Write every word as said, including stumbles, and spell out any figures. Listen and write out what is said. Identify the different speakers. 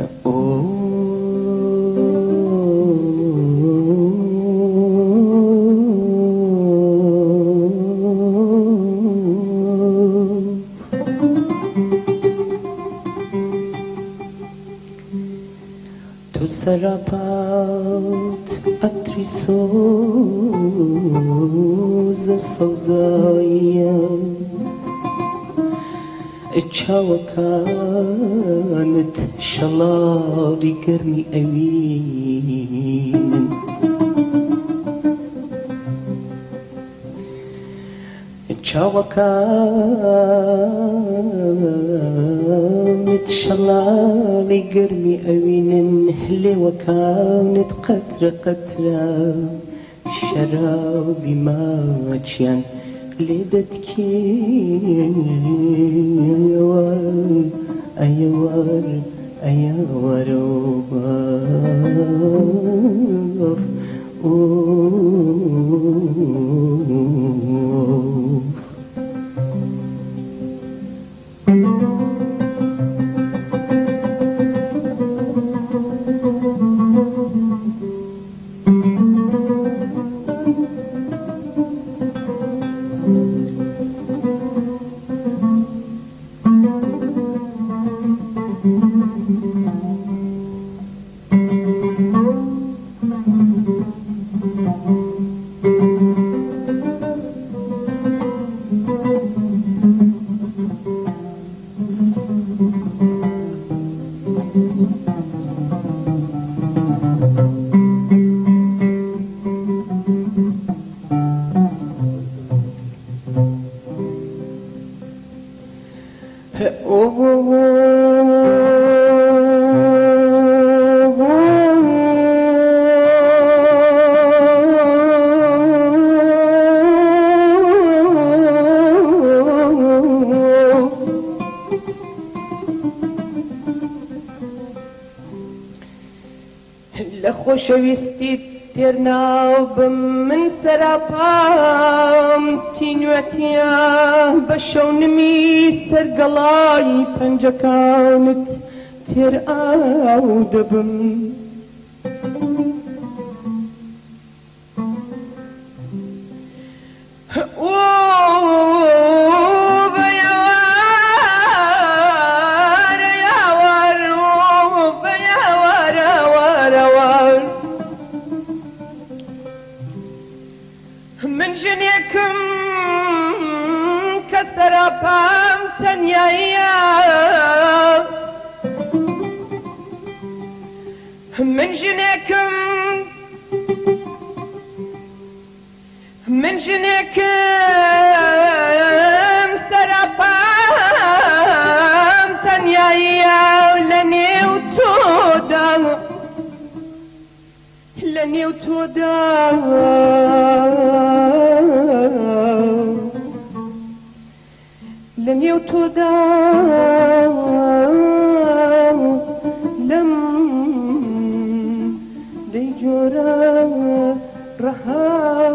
Speaker 1: تو سراپات عطری سوز سوزایم چاوەکانت شەڵاڵی گەرمی ئەوینن چاوەکانت شەڵاڵی گەرمی ئەوینن هلێوەکانت قەترە قەترە شەرابی ماچیان لێدەتکێوە ئەیەوەر ئەیەوەرەوە لە خۆشەویستی تێرناو بم من سەراپام تینوەتیە بە شەونمی سەرگەڵای پەنجەکانت تێر ئاو دەبم من ژنێکم کە سەراپام تەنیاییە من ژنێکم من ژنێکم سەراپام تەنیاییە لە نێو تۆدا لە نێو تۆدا لە نێو تۆدا لەم دەی جۆرە ڕەها